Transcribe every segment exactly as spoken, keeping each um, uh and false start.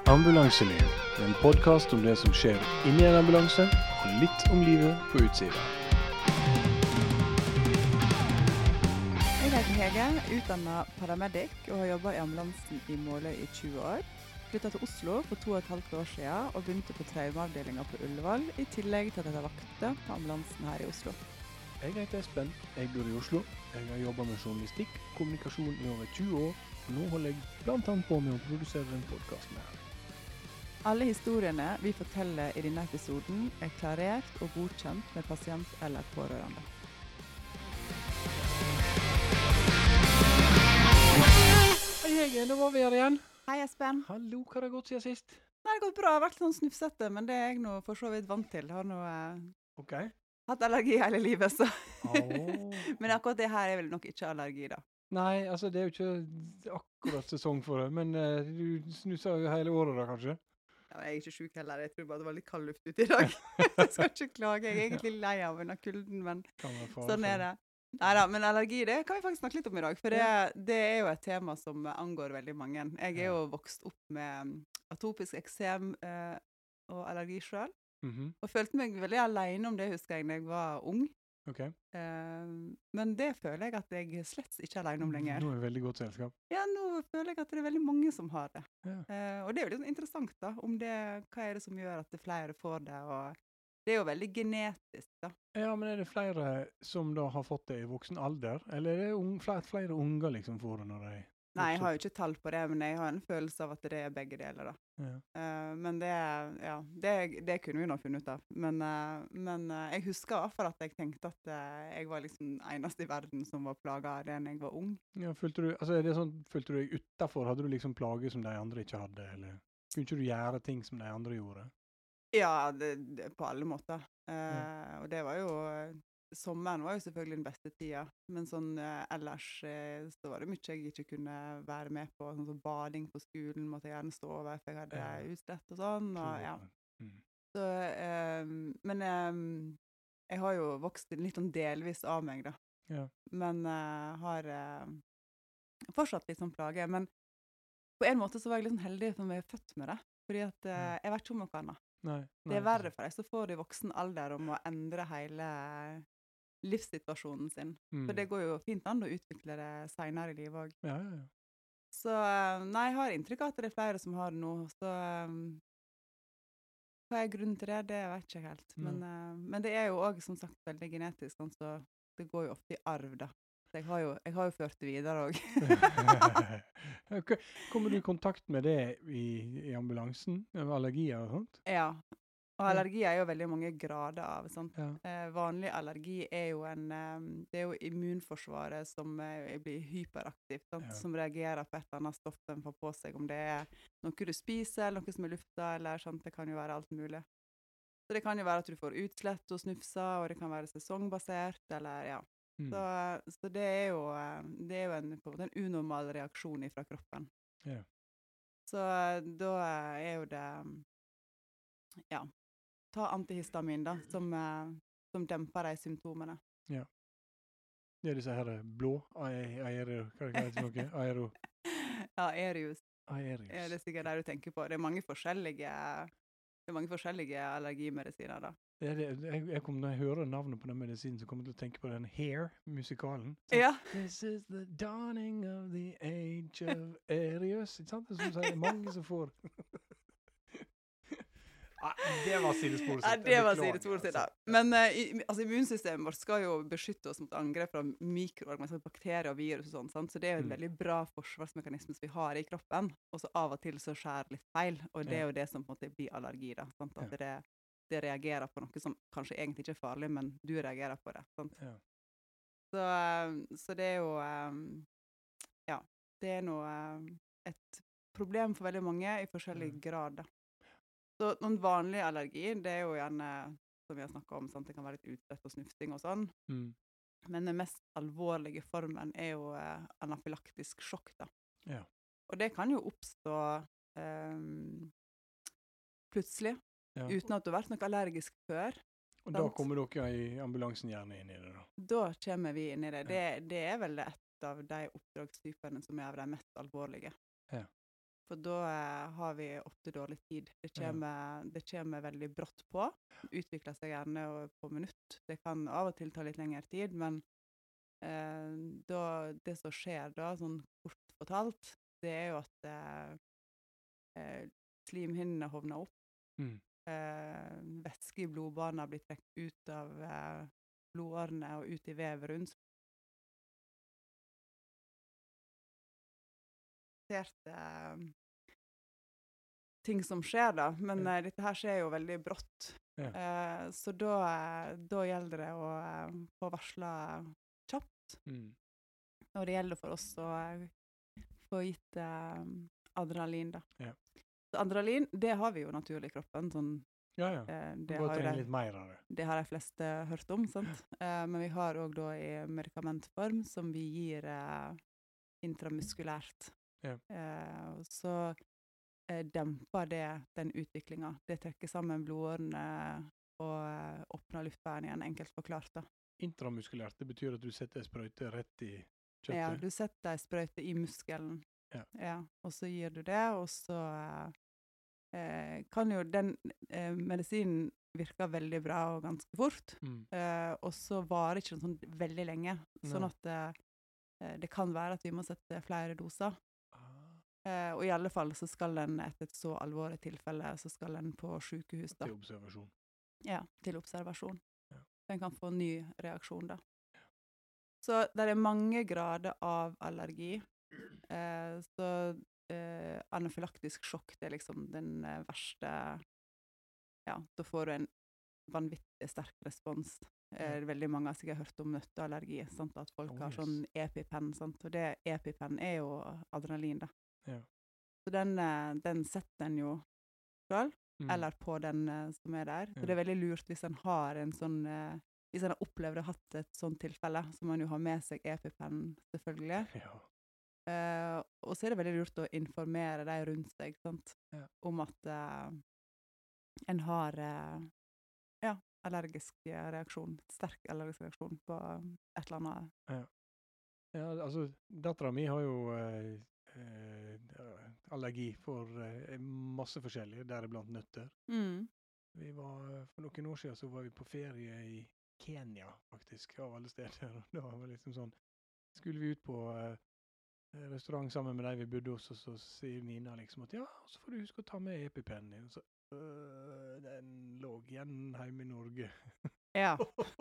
Ambulanseliv, en podcast om det som skjer inni en ambulanse, og litt om livet på utsida. Jeg heter Hege, utdannet paramedic og har jobbet i ambulansen i Måløy i tjue år. Flyttet til Oslo for to og et halvt år siden og begynte på traumeavdelingen på Ullevål, i tillegg til at jeg tar vakter på ambulansen her i Oslo. Jeg heter Espen, jeg bor i Oslo. Jeg har jobbet med journalistikk og kommunikasjon i over tjue år, og nå holder jeg blant annet på med å produsere en podcast med her. Alle historiene vi forteller i denne episoden er klarert og godkjent med pasient eller pårørende. Hei Hege, nå var vi her igjen. Hei Espen. Hallo, hva har det gått siden sist? Nei, det har gått bra. Jeg har vært sånn snufsete, men det er jeg nå for så vidt vant til. Jeg har nå eh, Ok. hatt allergi hele livet, så. Åh. Men akkurat det her er vel nok ikke allergi da. Nei, altså det er jo ikke akkurat sesong for det, men uh, du snuser jo hele året da, kanskje? Ja, jeg er ikke syk heller. Jeg tror bare det var litt kald luft ute i dag. Jeg skal ikke klage. Jeg er egentlig lei av denne kulden, men sånn er det. Neida, men allergi, det kan vi faktisk snakke litt om i dag, for det, det er jo et tema som angår veldig mange. Jeg er jo vokst opp med atopisk eksem eh, og allergi selv, Mhm. og følte meg veldig alene om det, husker jeg, når jeg var ung. Ok. Eh, men det føler jeg at jeg slett ikke er alene om lenger. Nå er det veldig godt selskap. Ja, nå føler jeg at det er veldig mange som har det. Ja. Eh, og det er jo litt sånn interessant da, om det, hva er det som gjør at det flere får det, og det er jo veldig genetisk da. Ja, men er det flere som da har fått det i voksen alder, eller er det un flere, flere unger liksom får det når de... Nei, jeg har jo ikke tall på det, men jeg har en følelse av at det er begge deler da. Ja. Eh, men det, ja, det, det kunne vi nå funnet ut av. Men, eh, men eh, jeg husker i hvert fall at jeg tenkte at eh, jeg var liksom eneste i verden som var plaget av det når jeg var ung. Ja, følte du, altså er det sånn, følte du deg utenfor? Hadde du liksom plager som de andre ikke hadde, eller kunne ikke du gjøre ting som de andre gjorde? Ja, det, det, på alle måter. Eh, Ja. Og det var jo, sommeren var jo selvfølgelig den beste tida, men sånn eh, ellers eh, så var det mye jeg ikke kunne være med på, sånn som bading på skolen, måtte jeg gjerne stå over, for jeg hadde Ja. utslett og sånn, og ja. Mm. Så, eh, men eh, jeg har jo vokst litt sånn delvis av meg da, Ja. men eh, har eh, fortsatt litt sånn plage, men på en måte så var jeg litt sånn heldig som jeg er født med det, fordi at eh, Ja. jeg vet ikke om noe annet. Nei, Det nei, er verre for deg, så får du i voksen alder om å endre hele livssituasjonen sin. Mm. For det går jo fint an å utvikle det senere i livet også. Ja, ja, ja. Så eh, nei, jeg har inntrykk av at det er flere som har det nå, så eh, hva er grunnen til det? Det vet ikke jeg helt. Men, eh, men det er jo også som sagt veldig genetisk, sånn, så det går jo ofte i arv da. Så jeg har jo, jeg har jo ført det videre også. Ok, kommer du i kontakt med det i, i ambulansen, med allergier og sånt? Ja, og Ja. allergi er jo veldig mange grader av, sant? Ja. Eh, vanlig allergi er jo en, eh, det er jo immunforsvaret som eh, blir hyperaktivt, sant? Ja. Som reagerer på et eller annet stoff den får på seg, om det er noe du spiser, eller noe som er lufta, eller sånt, det kan jo være alt mulig. Så det kan jo være at du får utslett og snufser, og det kan være sesongbasert, eller ja. Mm. Så, så det er jo, eh, det er jo en, på en måte en unormal reaksjon fra kroppen. Ja. Så eh, da er jo det, ja, ta antihistamin da, som, eh, som demper de symptomene. Ja. Det er disse her blå, ae- aero, hva er det for noe? Aero, Ja, Aerius aerius. er det sikkert det du tenker på. Det er mange forskjellige, det er mange forskjellige allergimedisiner da. Det er det, jeg, jeg kommer, når jeg hører navnet på den medisinen, så kommer jeg til å tenke på den Hair-musikalen. Ja. This is the dawning of the age of Aerius. Ikke sant? Det er som sier, mange som får. ah, det var sidesporet sitt. Ja, Jeg det var beklager, sidesporet sitt da. altså. Men eh, i- altså, immunsystemet vårt skal jo beskytte oss mot angrep fra mikroorganismer, bakterier og virus og sånt, sant? Så det er jo en Mm. veldig bra forsvarsmekanisme som vi har i kroppen, og så av og til så skjer litt feil, og det er Ja. jo det som på en måte blir allergi da, sant? At Ja. det, det reagerer på noe som kanskje egentlig ikke er farlig, men du reagerer på det, sant? Ja. Så, eh, så det er jo, eh, ja, det er noe, eh, et problem for veldig mange i forskjellig Ja. grad da. Så noen vanlig allergi, det er jo gjerne, som vi har snakket om, sant? Det kan være litt utslett og snufsing og sånn. Mm. Men den mest alvorlige formen er jo eh, anafylaktisk sjokk da. Ja. Og det kan jo oppstå eh, plutselig, Ja. uten at du har vært noe allergisk før. Og da sant? kommer dere i ambulansen gjerne inn i det da. Da kommer vi inn i det. Ja. Det, det er vel et av de oppdragstypene som er av de mest alvorlige. Ja. For da eh, har vi ofte dårlig tid. Det kommer, ja. det kommer veldig brått på. Utvikler seg gjerne på minutt. Det kan av og til ta litt lengre tid, men eh, da, det som skjer da, sånn kort fortalt, det er jo at eh, slimhinnene hovner opp. Mm. Eh, væske i blodbanen blir trukket ut av eh, blodårene og ut i vevet rundt. Eh, ting som skjer da, men ja. eh, dette her skjer jo veldig brått. Ja. Eh, så da, da gjelder det å eh, få varslet kjapt. Mm. Og det gjelder for oss å eh, få gitt eh, adrenalin da. Ja. Så adrenalin, det har vi jo naturlig i kroppen, sånn Ja, ja. Eh, det, har de, litt mer av det. det har de fleste hørt om, sant? Eh, men vi har også da i medikamentform som vi gir eh, intramuskulært. Ja. Eh, så eh, demper det den utviklingen. Det trekker sammen blodårene og eh, åpner luftveien igjen, enkelt forklart da. Intramuskulært, det betyr at du setter en sprøyte rett i kjøttet? Ja, du setter en sprøyte i muskelen. Ja. Ja, og så gir du det, og så eh, kan jo den eh, medisinen virker veldig bra og ganske fort, mm. eh, og så varer ikke den sånn veldig lenge, sånn at eh, det kan være at vi må sette flere doser. Uh, og i alle fall så skal den etter et så alvorlig tilfelle, så skal den på sykehus da. Til observasjon. Ja, til observasjon. Ja. Den kan få ny reaksjon da. Så det er mange grader av allergi. Uh, så uh, anafylaktisk sjokk, det er liksom den uh, verste, ja, da får du en vanvittig sterk respons. Uh, veldig mange har sikkert hørt om nøtteallergi, sant? At folk oh, har sånn EpiPen, sant? Og det EpiPen er jo adrenalin da. Ja. Så den, den setter en jo selv, mm. eller på den som er der. Så ja. Det er veldig lurt hvis en har en sånn, hvis en har opplevd og hatt et sånt tilfelle, så må en jo ha med seg EpiPen selvfølgelig. Ja. Uh, og så er det veldig lurt å informere de rundt seg, sant? Ja. Om at uh, en har uh, ja, allergisk reaksjon, sterk allergisk reaksjon på et eller annet. Ja, ja altså, datteren min har jo uh, Uh, allergi for uh, masse forskjellige, deriblant nøtter. Mm. Vi var, for noen år siden så var vi på ferie i Kenya, faktisk, av alle steder. Da var det liksom sånn, skulle vi ut på uh, restaurant sammen med de vi bodde hos, og så sier Nina liksom at ja, så får du huske å ta med EpiPen din. Så uh, den lå igjen hjemme i Norge. Ja.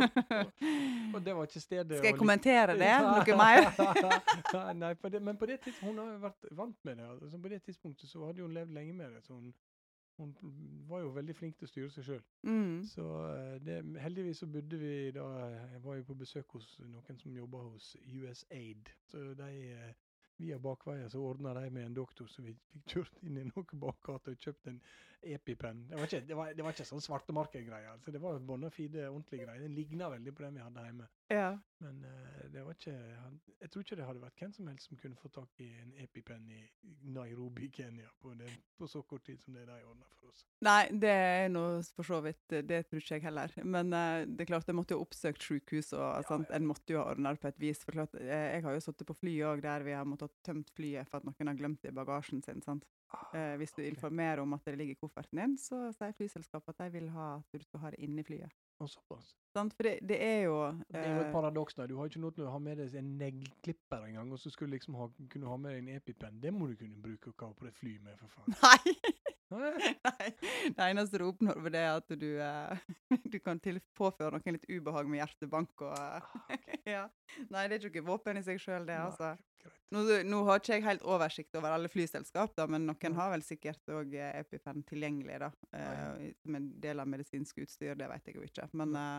Og det var ikke stedet. Skal jeg kommentere det? Noe mer? Nei, på det, men på det tidspunktet, hun har jo vært vant med det. Altså, på det tidspunktet så hadde hun levd lenge med det. Så hun, hun var jo veldig flink til å styre seg selv. Mm. Så det, heldigvis så bodde vi da, jeg var jo på besøk hos noen som jobber hos U S A I D. Så de, via bakveier så ordnet de med en doktor, så vi fikk kjørt inn i noe bakgata og kjøpt en EpiPen. Det var ikke, det var, det var ikke sånn svartemarked-greie, altså. Det var bona fide, ordentlig greie. Den lignet veldig på den vi hadde hjemme. Ja. Men uh, det var ikke, jeg tror ikke det hadde vært hvem som helst som kunne få tak i en EpiPen i Nairobi, Kenya, på, det, på så kort tid som det de ordnet for oss. Nei, det er noe for så vidt, det tror ikke jeg heller. Men uh, det er klart, jeg måtte jo oppsøkt sykehus, og ja, sant? Ja. En måtte jo ha ordnet på et vis. For klart, jeg, jeg har jo sittet på flyet også, der vi har måttet ha tømt flyet for at noen har glemt det i bagasjen sin, sant? Ah, uh, hvis du okay. informerer om at det ligger i kofferten din, så sier flyselskapet at de vil ha at du skal ha det inne i flyet. Og såpass. Sant? For det, det er jo... Det er jo et paradoks da. Du har ikke noe til å ha med deg en neglklipper en gang, og så skulle du liksom ha, kunne ha med deg en EpiPen. Det må du kunne bruke og på det fly med, for faen. Nei! Nei. Det eneste du oppnår ved det er at du, uh, du kan til påføre noen litt ubehag med hjertebank og... Uh, okay. Ja. Nei, det er ikke våpen i seg selv, det, altså. Nå, nå har ikke jeg helt oversikt over alle flyselskap, da, men noen har vel sikkert også EpiPen tilgjengelig, da. Uh, som en del av medisinsk utstyr, det vet jeg jo ikke. Men uh,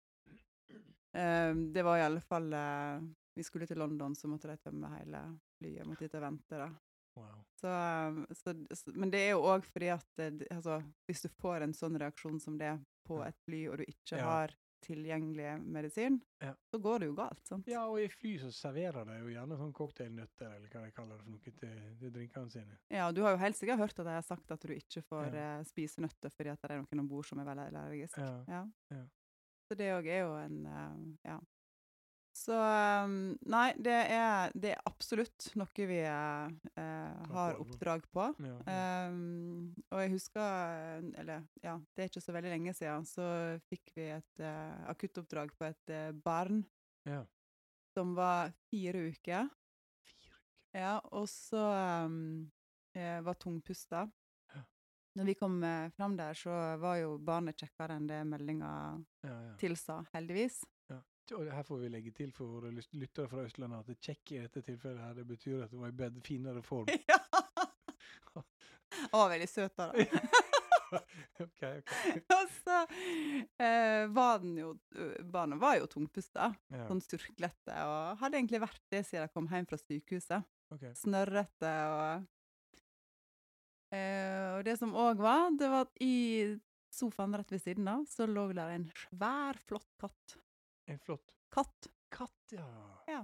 uh, det var i alle fall... Uh, vi skulle til London, så måtte de tømme hele flyet, måtte ikke vente, da. Wow. Så, så, men det er jo også fordi at altså, hvis du får en sånn reaksjon som det på et fly, og du ikke ja. Har tilgjengelig medisin, ja. Så går det jo galt, sant? Ja, og i fly så serverer de jo gjerne sånn cocktailnøtter, eller hva de kaller det for noe til, til drinkene sine. Ja, du har jo helt sikkert hørt at de har sagt at du ikke får ja. uh, spise nøtter fordi at det er noen ombord som er veldig allergisk. Ja. Ja. Ja. Så det også er jo en, uh, ja. Så um, nei, det er, det er absolutt noe vi uh, har oppdrag på. Ja, ja. Um, og jeg husker, eller ja, det er ikke så veldig lenge siden, så fikk vi et uh, akuttoppdrag på et uh, barn Ja. som var fire uker. Fire uker? Ja, og så um, uh, var tungpusta. Ja. Når vi kom uh, frem der, så var jo barnet kjekkere enn det meldingen ja, ja. tilsa, heldigvis. Ja. Og her får vi legge til for våre lyttere fra Østlandet at det kjekk i dette tilfellet her, det betyr at det var i bed finere form. Ja! Han var veldig søt da. ok, ok. Og så eh, var den jo, barnet var jo tungpusta, Ja. sånn surklete, og hadde egentlig vært det siden jeg kom hjem fra sykehuset. Okay. Snørrete, og, eh, og det som også var, det var at i sofaen rett ved siden av, så lå der en svær, flott katt. En flott Katt. Katt, ja. Ja.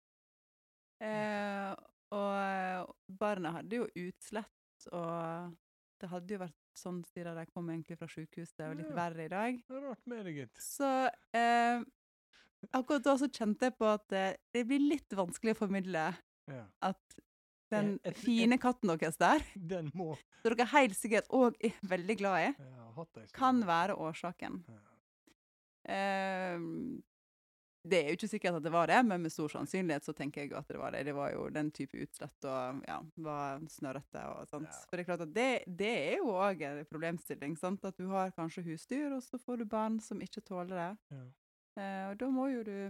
Eh, og barna hadde jo utslett, og det hadde jo vært sånn siden de kom egentlig fra sykehuset, og litt Ja. verre i dag. Det er rart med det, gitt. Så eh, akkurat da så kjente jeg på at eh, det blir litt vanskelig å formidle Ja. at den Et- et- fine katten deres der, Den må som dere helt sikkert også er veldig glad i, ja, hatt ei stund. kan være årsaken. Ja. Eh, det er jo ikke sikkert at det var det, men med stor sannsynlighet så tenker jeg at det var det. Det var jo den type utslett og ja, var snørrete og sånt. Ja. For det er klart at det, det er jo også en problemstilling, sant? At du har kanskje husdyr, og så får du barn som ikke tåler det. Ja. Eh, og da må jo du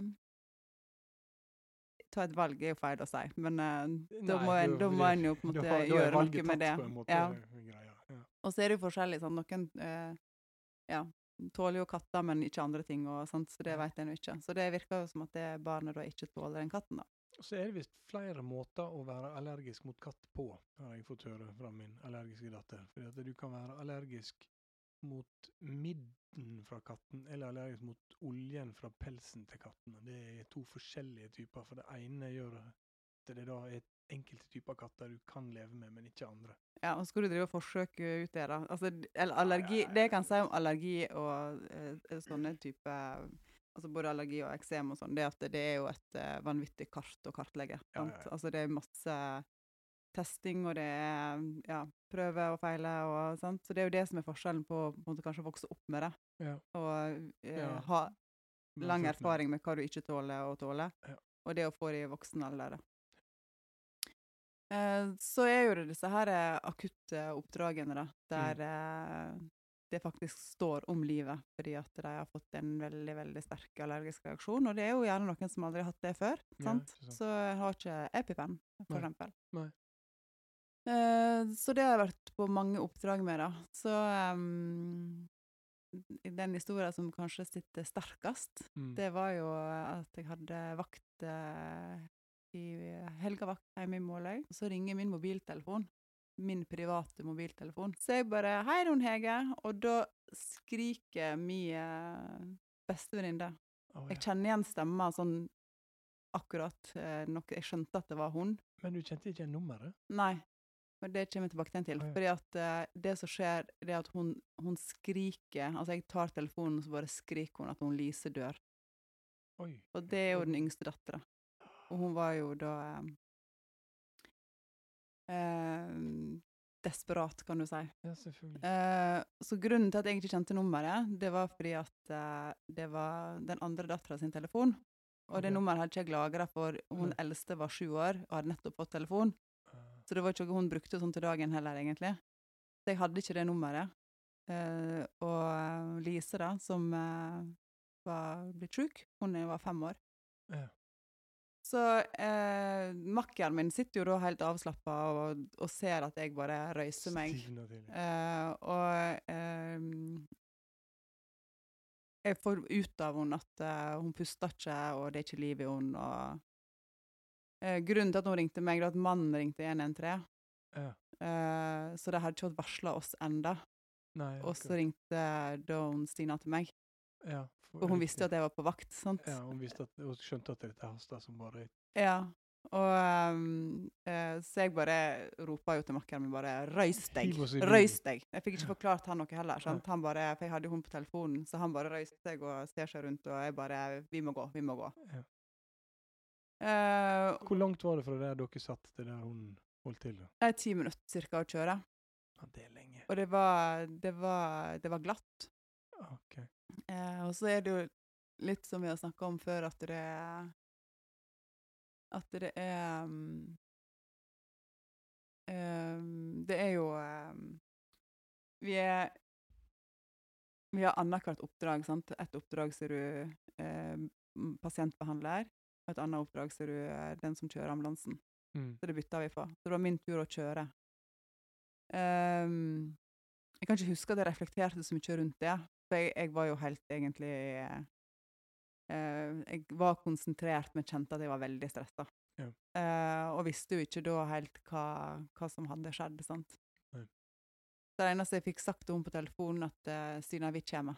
ta et valg, er jo feil å si, men eh, da, Nei, må en, da må en jo på en da måte har- da er gjøre valget noe med det. tatt på en måte, Ja. greia. Ja. Og så er det jo forskjellig, sånn, noen eh, ja, tåler jo katter, men ikke andre ting, og sånt, så det vet en jo ikke. Så det virker jo som at det barnet da ikke tåler den katten da. Og så er det visst flere måter å være allergisk mot katt på, har jeg fått høre fra min allergiske datter. Fordi at du kan være allergisk mot midden fra katten, eller allergisk mot oljen fra pelsen til katten. Det er to forskjellige typer, for det ene gjør at det da er enkelte typer katter du kan leve med, men ikke andre. Ja, og så skal du drive og forsøke ut det da. Altså, d- eller allergi, Ja, ja, ja. det jeg kan si om allergi og eh, sånne type, altså både allergi og eksem og sånn, det er at det er jo et eh, vanvittig kart å kartlegge. Ja, Sant? ja, ja. Altså det er masse testing, og det er ja, prøve og feile, og sant? Så det er jo det som er forskjellen på, på en måte, kanskje å vokse opp med det, Ja. og eh, Ja. ha Men lang først med- erfaring med hva du ikke tåler å tåle, Ja. og det å få det i voksen alder. da. Eh, så er jo det disse her eh, akutte oppdragene da, der eh, det faktisk står om livet, fordi at de har fått en veldig, veldig sterk allergisk reaksjon, og det er jo gjerne noen som aldri har hatt det før, Ja, sant? ikke sant. Så jeg har ikke EpiPen, for Nei. eksempel. Nei. Eh, så det har jeg vært på mange oppdrag med da. Så um, den historien som kanskje sitter sterkest, Mm. det var jo at jeg hadde vakt eh, i helgavakt hjemme i Måløy. Og så ringer min mobiltelefon, min private mobiltelefon. Så jeg bare, hei Ron Hege, og da skriker min eh, beste venninne. Å, Jeg ja. kjenner igjen stemmen sånn akkurat, eh, nok, jeg skjønte at det var hun. Men du kjente ikke nummeret? Nei, men det kommer jeg tilbake til. Å, ja. Fordi at eh, det som skjer, det er at hun, hun skriker, altså jeg tar telefonen, så bare skriker hun at hun Lise dør. Oi. Og det er jo den yngste datteren. Og hun var jo da eh, eh, desperat, kan du si. Ja, selvfølgelig. Eh, så grunnen til at jeg ikke kjente nummeret, det var fordi at eh, det var den andre datteren sin telefon. Og det Ok. nummeret hadde ikke jeg lagret, for hun Nei. eldste var sju år og hadde nettopp fått telefon. Ah, Så det var ikke noe hun brukte sånn til dagen heller, egentlig. Så jeg hadde ikke det nummeret. Eh, og eh, Lise da, som eh, var blitt syk, hun var fem år. ja. Så eh, makkeren min sitter jo da helt avslappet og, og ser at jeg bare røyser meg. Stivner til. Eh, og eh, jeg får ut av henne at eh, hun puster ikke, og det er ikke liv i henne. Og eh, grunnen til at hun ringte meg, var at mannen ringte en en tre. Ja. Eh, så de hadde ikke fått varslet oss enda. Nei, Og så akkurat. ringte da hun Stina til meg. Ja, for- Og hun riktig. visste jo at jeg var på vakt, sant? Ja, hun visste at, hun skjønte at dette hastet som bare... Ja. Og ehm, eh, så jeg bare ropa jo til makkeren min bare, røys deg, Hiv oss i bilen. røys deg. Jeg fikk ikke forklart han noe heller, sant? Han bare, for jeg hadde jo hun på telefonen, så han bare røyste seg og ser seg rundt, og jeg bare, vi må gå, vi må gå. Ja. Uh, Hvor langt var det fra der dere satt til der hun holdt til? Det er ti minutter cirka å kjøre. Ja, det er lenge. Og det var, det var, det var glatt. Ok. Uh, og så er det jo litt som vi har snakket om før, at det er at det er um, um, det er jo um, vi er vi har annethvert oppdrag, sant? Et oppdrag ser du eh, pasientbehandler, og et annet oppdrag ser du eh, den som kjører ambulansen. Mm. Så det bytter vi på. Så det var min tur å kjøre. Um, jeg kan ikke huske at jeg reflekterte så mye rundt det, for jeg, jeg var jo helt egentlig eh, jeg var konsentrert, men kjente at jeg var veldig stresset. Ja. Uh, og visste jo ikke da helt hva, hva som hadde skjedd, sant? Nei. Det eneste jeg fikk sagt til henne på telefonen, at uh, Stina, vi kommer.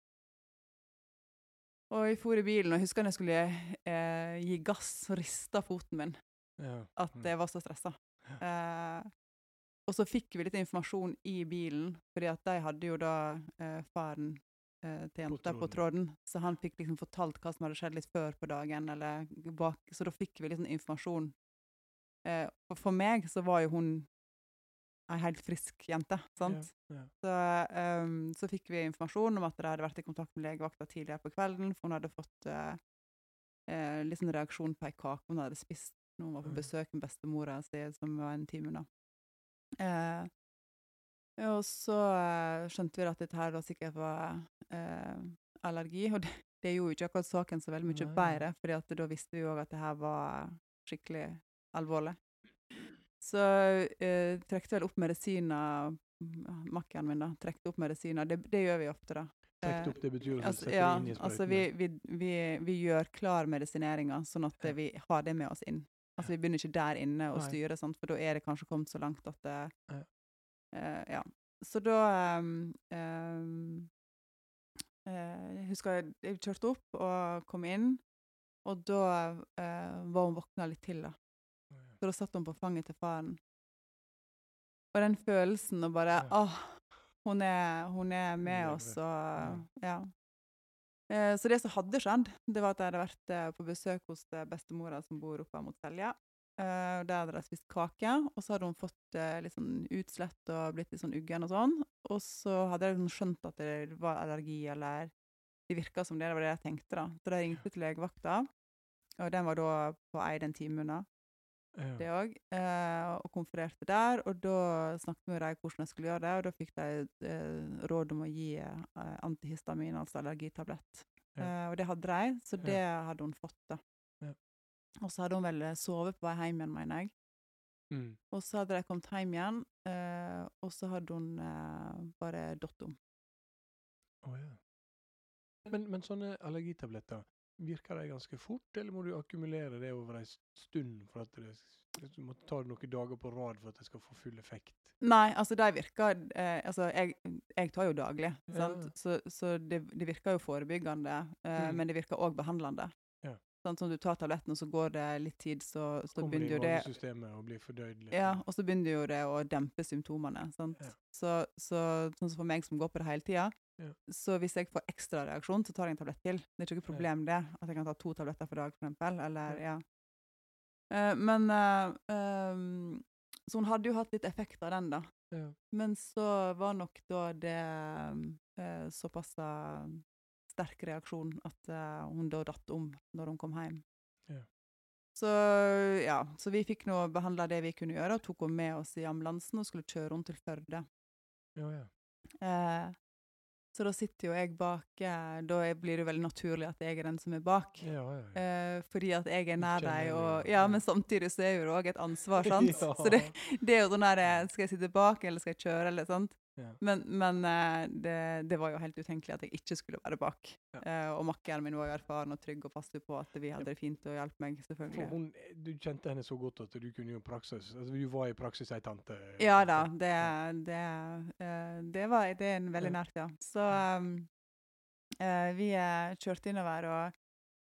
Og jeg for i bilen, og jeg husker at jeg skulle uh, gi gass og riste foten min. Ja. At jeg var så stresset. Uh, og så fikk vi litt informasjon i bilen, fordi at de hadde jo da uh, faren uh, til jenta på, på tråden, så han fikk liksom fortalt hva som hadde skjedd litt før på dagen, eller bak, så da fikk vi litt sånn informasjon. Uh, og for meg så var jo hun en helt frisk jente, sant? Ja, ja. Så, um, så fikk vi informasjon om at de hadde vært i kontakt med legevakta tidligere på kvelden, for hun hadde fått uh, uh, litt sånn reaksjon på en kake hun hadde spist når hun var på besøk med bestemora si, som var en time da. Uh, og så uh, skjønte vi at dette her da sikkert var uh, allergi, og det, det gjorde ikke akkurat saken så veldig mye bedre, fordi at da visste vi jo at det her var skikkelig alvorlig. Så uh, trekte vel opp medisiner, makkeren min da, trekte opp medisiner, det, det gjør vi ofte da. Trekte opp, det betyr å altså, sette ja, inn i sprøytene? Altså vi, vi, vi, vi gjør klar medisineringen, sånn at ja. vi har det med oss inn. Altså vi begynner ikke der inne å styre, sant? For da er det kanskje kommet så langt at det, ja. Uh, ja. Så da, um, um, uh, jeg husker jeg, jeg kjørte opp og kom inn, og da uh, var hun våkna litt til da. Så da satt hun på fanget til faren. Og den følelsen og bare, ja. åh, hun er, hun er med oss, og ja. Eh, så det som hadde skjedd, det var at jeg hadde vært eh, på besøk hos bestemora som bor oppe mot Selja. Eh, der hadde de spist kake, og så hadde hun fått eh, litt sånn utslett og blitt litt sånn uggen og sånn. Og så hadde jeg skjønt at det var allergi, eller det virket som det, det var det jeg tenkte da. Så da ringte til legevakta, og den var da på ei den timen da. Ja. Det også, eh, og konfererte der, og da snakket vi med dem hvordan jeg skulle gjøre det, og da fikk de eh, råd om å gi eh, antihistamin, altså allergitablett. Ja. Eh, og det hadde de, så det ja. hadde hun fått da. Ja. Og så hadde hun vel sovet på vei hjem igjen, mener jeg. Mm. Og så hadde de kommet hjem igjen, eh, og så hadde hun eh, bare dott om. Å ja. Men, men sånne allergitabletter, virker det ganske fort, eller må du akkumulere det over en stund for at det, du må ta det noen dager på rad for at det skal få full effekt? Nei, altså det virker, eh, altså jeg, jeg tar jo daglig, sant? Ja. Så, så det, det virker jo forebyggende, eh, mm. men det virker også behandlende. Ja. Sånn som du tar tabletten, og så går det litt tid, så, så begynner jo det... Kommer det i systemet og blir fordøyd litt. Ja, og så begynner jo det å dempe symptomene, sant? Ja. Så, så sånn som for meg som går på det hele tiden, ja. Så hvis jeg får ekstra reaksjon, så tar jeg en tablett til. Det er ikke noe problem det, at jeg kan ta to tabletter for dag, for eksempel, eller, ja. Uh, men, uh, um, så hun hadde jo hatt litt effekt av den da. Ja. Men så var nok da det uh, såpass sterk reaksjon at uh, hun da datt om når hun kom hjem. Ja. Så, ja, så vi fikk nå behandlet det vi kunne gjøre, og tok henne med oss i ambulansen og skulle kjøre henne til Førde. Ja, ja. Uh, Så da sitter jo jeg bak, da blir det veldig naturlig at jeg er den som er bak. Ja, ja, ja. Eh, fordi at jeg er nær deg, og, ja, men samtidig så er jo det også et ansvar, sant? Ja. Så det, det er jo sånn der, skal jeg sitte bak, eller skal jeg kjøre, eller sånt? Ja. Men, men det, det var jo helt utenkelig at jeg ikke skulle være bak. Ja. Eh, og makkeren min var jo erfaren og trygg og fast på at vi hadde det fint og hjelpe meg, selvfølgelig. For hun, du kjente henne så godt at du kunne jo praksis, altså du var i praksis ei tante. Ja da, det, det, uh, det var det er en veldig nært, ja. Så um, uh, vi uh, kjørte innover, og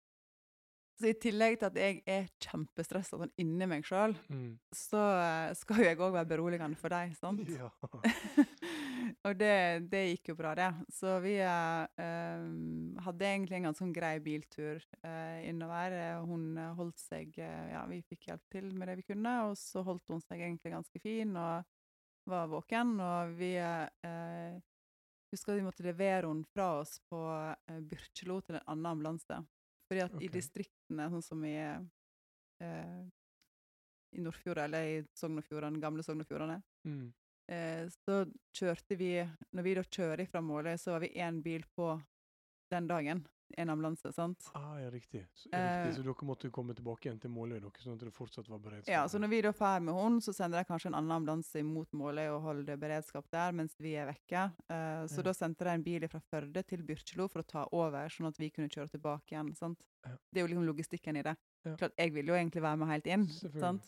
så i tillegg til at jeg er kjempestresset sånn inni meg selv, mm. så uh, skal jo jeg også være beroligende for deg, sant? Ja. Og det, det gikk jo bra, det. Så vi eh, hadde egentlig en ganske sånn grei biltur eh, innover. Hun holdt seg, eh, ja, vi fikk hjelp til med det vi kunne, og så holdt hun seg egentlig ganske fin og var våken. Og vi eh, husker at vi måtte levere henne fra oss på eh, Byrkjelo til en annen ambulanse. Fordi at Ok. i distriktene, sånn som i, eh, i Nordfjorda, eller i Sogn og Fjordane, gamle Sogn og Fjordane, Mm. eh, så kjørte vi, når vi da kjører fra Måløy, så var vi en bil på den dagen, en ambulanse, sant? Ah, ja, riktig. Så, Eh, riktig. Så dere måtte komme tilbake igjen til Måløy, dere, sånn at det fortsatt var beredskap? Ja, så når vi da fer med henne, så sender de kanskje en annen ambulanse mot Måløy og holder beredskap der, mens vi er vekke. Eh, så Ja. da sendte de en bil fra Førde til Byrkjelo for å ta over, sånn at vi kunne kjøre tilbake igjen, sant? Ja. Det er jo liksom logistikken i det. Ja. Klart, jeg ville jo egentlig være med helt inn, Selvfølgelig. sant?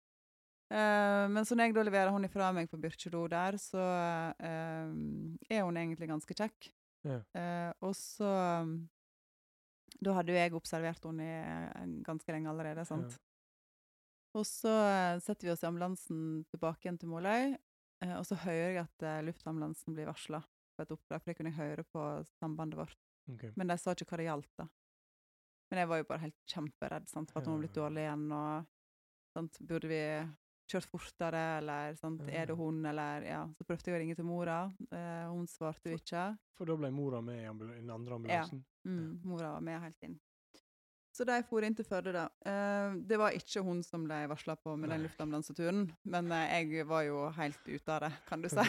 Eh, men så når jeg da leverer hun ifra meg på Byrkjelo der, så eh, er hun egentlig ganske kjekk. Ja. Eh, og så um, da hadde jo jeg observert henne i eh, ganske lenge allerede, sant? Ja. Og så eh, setter vi oss i ambulansen tilbake igjen til Måløy, eh, og så hører jeg at eh, luftambulansen blir varslet på et oppdrag, for det kunne jeg høre på sambandet vårt. Ok. Men de sa ikke hva det gjaldt da. Men jeg var jo bare helt kjemperedd, sant, for at hun var blitt Ja. dårlig igjen, og sant, burde vi kjørt fortere, eller sant, er det Ja. hun, eller ja. Så prøvde jeg å ringe til mora, eh, hun svarte jo ikke. For da ble mora med i ambul- i den andre ambulansen? Mm, mora var med helt inn. Så de for inn til Førde da. Eh, det var ikke hun som ble varslet på med den Nei. luftambulanseturen, men eh, jeg var jo helt ute av det, kan du si.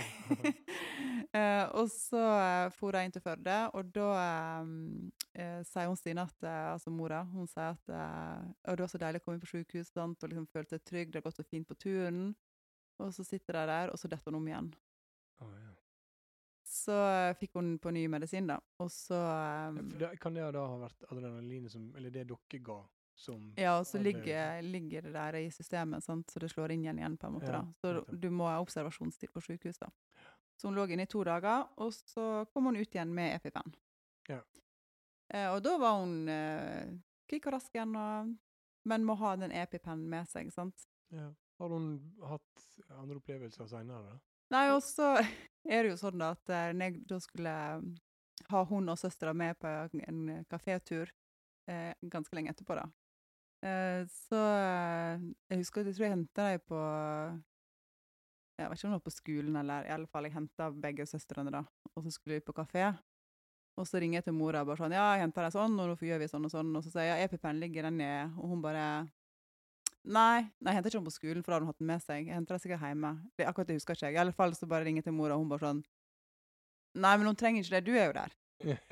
eh, og så eh, for de inn til Førde, og da eh, eh, sier hun Stine at, eh, altså mora, hun sier at eh, «Å, det var så deilig å komme inn på sykehus, sant, og liksom følte seg trygg, det har gått så fint på turen». Og så sitter de der, og så detter hun om igjen. Ah, ja. Så eh, fikk hun på ny medisin da, og så... Ja, eh, for det, kan det da ha vært adrenalinet som, eller det dere ga, som Ja, og så hadde- ligger, ligger det der i systemet, sant? Så det slår inn igjen igjen på en måte Ja, da. Så nettopp. du må ha observasjonstid på sykehus da. Så hun lå inne i to dager, og så kom hun ut igjen med EpiPen. Ja. Eh, og da var hun eh, kvikk og rask igjen, og, men må ha den EpiPen med seg, sant? Ja. Har hun hatt andre opplevelser senere da? Nei, og så er det jo sånn da at eh, når jeg da skulle eh, ha hun og søstera med på en kafétur eh, ganske lenge etterpå da. Eh, så eh, jeg husker at jeg tror jeg hentet deg på, jeg vet ikke om det var på skolen, eller i alle fall jeg hentet begge søstrene da, og så skulle vi på kafé. Og så ringer jeg til mora og bare sånn, ja, jeg hentet deg sånn, og nå gjør vi sånn og sånn, og så sier jeg, ja, EpiPen ligger den i, og hun bare, nei, nei, jeg hentet ikke den på skolen, for da hadde hun hatt den med seg. Jeg hentet den sikkert hjemme. Det, akkurat det husker ikke jeg. I alle fall så bare ringer jeg til mora, og hun bare sånn, nei, men hun trenger ikke det, du er jo der.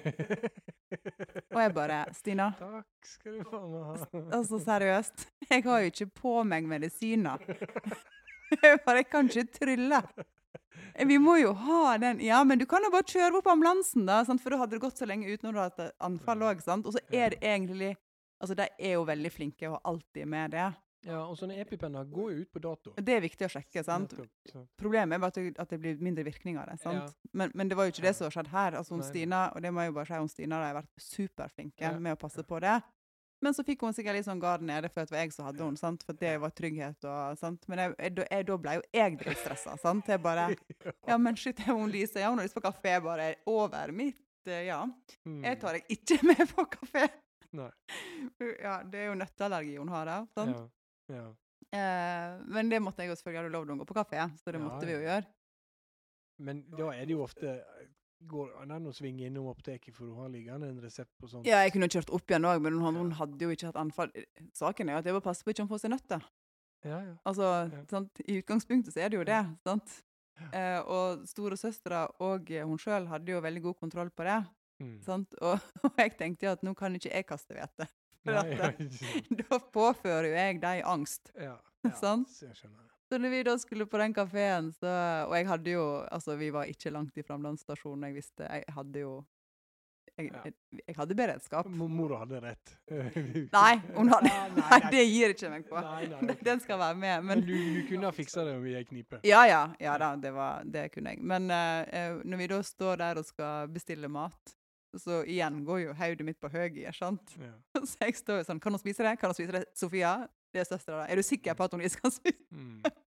Og jeg bare, Stina, Takk skal du faen meg ha. altså seriøst, jeg har jo ikke på meg medisiner. Jeg bare, jeg kan ikke trylle. Vi må jo ha den, ja, men du kan jo bare kjøre opp ambulansen da, sant? For da hadde det gått så lenge uten å ha et anfall også, sant? Og så er det egentlig, altså de er jo veldig flinke og har alltid med det. Ja, og sånne EpiPenner går jo ut på dato. Det er viktig å sjekke, sant? Nettopp, sant. Problemet er bare at det, at det blir mindre virkning av det, sant? Ja. Men, men det var jo ikke det som har skjedd her. Altså, hun Nei, nei. Stina, og det må jeg jo bare si, hun Stina har vært superflinke Ja. med å passe på det. Men så fikk hun sikkert litt sånn garden nede, for at det var jeg som hadde hun, sant? For det var trygghet og sant? Men jeg, jeg, da- jeg, da ble jo jeg dritstresset, sant? Jeg bare, ja, men shit, det er hun Lise, ja, hun har lyst på kafé, bare over mitt, eh, ja. Mm. Jeg tar deg ikke med på kafé. Nei. Ja, det er jo nøtteallergi hun har da, sant? Ja, ja. Eh, men det måtte jeg jo selvfølgelig ha lov til å gå på kafé, så det Ja, måtte vi jo ja. gjøre. Men da er det jo ofte, går an å svinge innom apoteket for å ha liggende en resept på sånt. Ja, jeg kunne jo kjørt opp igjen også, men hun, hun hadde jo ikke hatt anfall. Saken er jo at jeg må passe på ikke hun får seg nøtter. Ja, ja. Altså, Ja. sant? I utgangspunktet så er det jo det, sant? Eh, og store søstre og eh, hun selv hadde jo veldig god kontroll på det, Mm. sant? Og, og jeg tenkte jo at nå kan ikke jeg kaste vete. For Nei, ja, at, ikke sant. da påfører jo jeg deg angst. Ja, ja, Sant? så jeg skjønner det. Så når vi da skulle på den kaféen, så, og jeg hadde jo, altså vi var ikke langt ifra ambulansstasjonen, jeg visste, jeg hadde jo, jeg, Ja. jeg, jeg hadde beredskap. Mo- Mora hadde rett. Nei, hun hadde, Ah, nei, det gir ikke meg på. Nei, nei, ok. Den skal være med, Men men... du, du kunne ha fiksa det i ei knipe. Ja, ja, ja da, det, var, det kunne jeg. Men eh, eh, når vi da står der og skal bestille mat, så igjen går jo hodet mitt på høygir, sant? Ja. Så jeg står jo sånn, kan hun spise det? Kan hun spise det? Sofia, det er søstera da. Er du sikker på at hun ikke skal spise? Mm.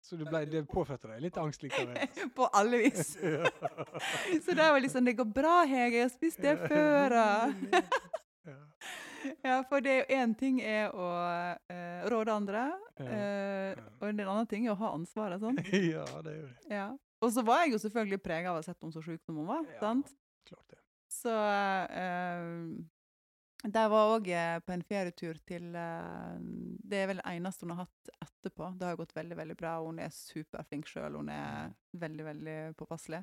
Så du ble, det påførte deg litt angst likevel? På alle vis. Så det var liksom, det går bra, Hege, jeg har spist det før. Ja. Ja, for det er jo en ting er å uh, råde andre, uh, ja. Ja. Og en annen ting er å ha ansvaret, sant? Ja, det er jo det. Ja. Og så var jeg jo selvfølgelig preget av å ha sett om så syk som hun var, ja, sant? Klart det. Så uh, der var også på en ferietur til, uh, det er vel det eneste hun har hatt etterpå. Det har gått veldig, veldig bra. Hun er superflink selv. Hun er veldig, veldig påpasselig.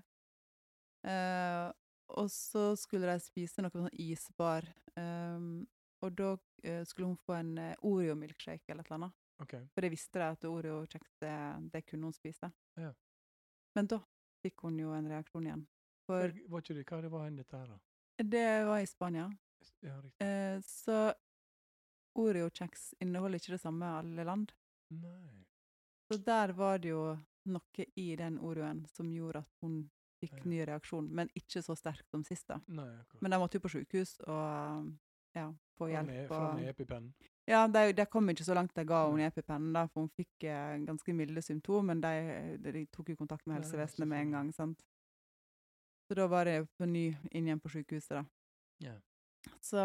Uh, og så skulle de spise noe sånn isbar. Um, og da uh, skulle hun få en uh, Oreo-milkshake eller et eller annet. Okay. For det visste de at Oreo-kjeks, det, det kunne hun spise. Ja. Men da fikk hun jo en reaksjon igjen. For, for var ikke det, hva det var enn dette her da? Det var i Spania. Ja, riktig. Uh, så Oreo-kjeks inneholder ikke det samme i alle land. Nei. Så der var det jo noe i den Oreoen som gjorde at hun fikk ja. Ny reaksjon, men ikke så sterk som sist da. Nei, akkurat. Men de måtte jo på sykehus og ja, få hjelp. Fra, fra med epipennen? Ja, de, de kom ikke så langt de ga hun epipennen da, for hun fikk eh, ganske milde symptom, men de, de, de tok jo kontakt med helsevesenet med en gang, sant? Så da var det på ny inn igjen på sykehuset da. Ja. Så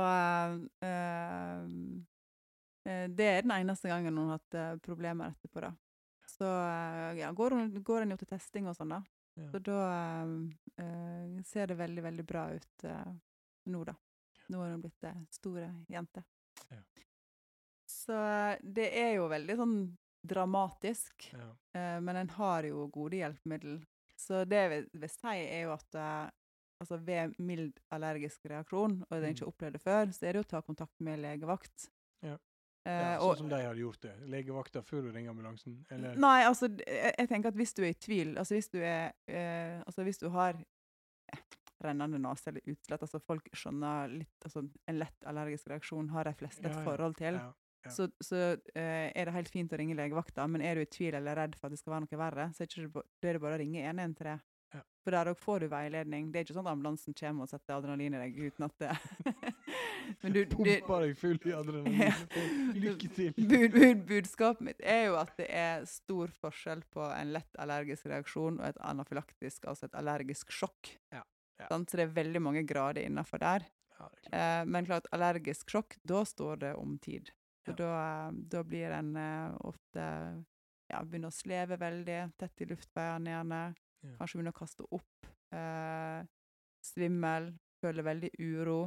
uh, uh, det er den eneste gangen hun har hatt uh, problemer etterpå da. Så uh, ja, går hun, går hun jo til testing og sånn da. Ja. Så da uh, ser det veldig, veldig bra ut uh, nå da. Nå har hun blitt uh, store jente. Ja. Så uh, det er jo veldig sånn dramatisk, ja. uh, men en har jo gode hjelpemiddel. Så det jeg vil, vil si er jo at uh, altså ved mild allergisk reaksjon, og det ikke opplevd det før, så er det jo å ta kontakt med legevakt. Ja. Uh, ja, sånn og, som de har gjort det. Legevakta før du ringer ambulansen, eller? Nei, altså, jeg, jeg tenker at hvis du er i tvil, altså hvis du er, uh, altså hvis du har eh, rennende nase eller utslett, altså folk skjønner litt, altså en lett allergisk reaksjon har de fleste et ja, ja. forhold til, ja, ja. så, så uh, er det helt fint å ringe legevakta, men er du i tvil eller redd for at det skal være noe verre, så er det, ikke, det er det bare å ringe en en tre. Ja. For der får du veiledning. Det er ikke sånn at ambulansen kommer og setter adrenalin i deg uten at det... Men du, pumper deg full i adrenalin. Ja. Lykke til. Bud, bud, budskapet mitt er jo at det er stor forskjell på en lett allergisk reaksjon og et anafylaktisk, altså et allergisk sjokk. Ja. Ja. Så det er veldig mange grader innenfor der. Ja, det er klart. Eh, men klart, allergisk sjokk, da står det om tid. Så ja. da, da blir en eh, ofte, ja, begynner å sleve veldig, tett i luftveiene gjerne. Ja. Kanskje begynner å kaste opp, eh, svimmel, føler veldig uro.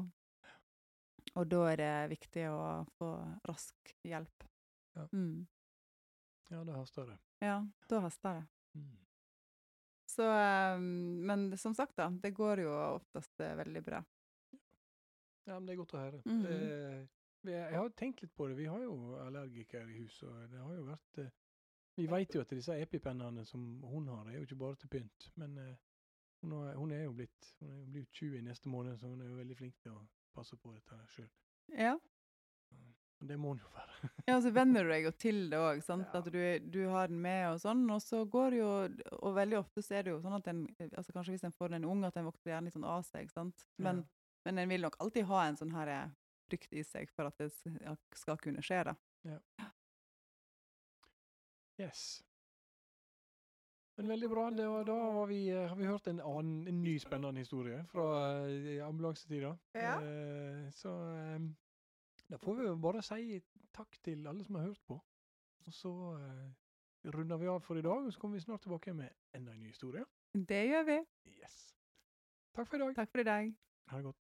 Og da er det viktig å få rask hjelp. Ja, mm. ja det haster det. Ja, da haster det. Mm. Så, um, men som sagt da, det går jo oftest uh, veldig bra. Ja, men det er godt å høre. Mm. Det, vi, jeg har tenkt litt på det. Vi har jo allergikere i hus, og det har jo vært... Uh, Vi vet jo at disse epipennene som hun har, er jo ikke bare til pynt, men uh, hun, har, hun er jo blitt, hun er jo blitt tjue i neste måned, så hun er jo veldig flink til å passe på dette selv. Ja. Og det må hun jo være. Ja, så venner du deg jo til det også, sant? Ja. At du, du har den med og sånn, og så går det jo, og veldig ofte så er det jo sånn at en, altså kanskje hvis en får en ung, at en vokser gjerne litt sånn av seg, sant? Men, ja. men en vil nok alltid ha en sånn her frykt i seg for at det skal kunne skje da. Ja. Yes. Men veldig bra. Det var, da har vi, har vi hørt en, annen, en ny spennende historie fra uh, ambulansetida. Ja. Uh, så um, da får vi bare si takk til alle som har hørt på. Og så uh, runder vi av for i dag, og så kommer vi snart tilbake med enda en ny historie. Det gjør vi. Yes. Takk for i dag. Takk for i dag. Ha det godt.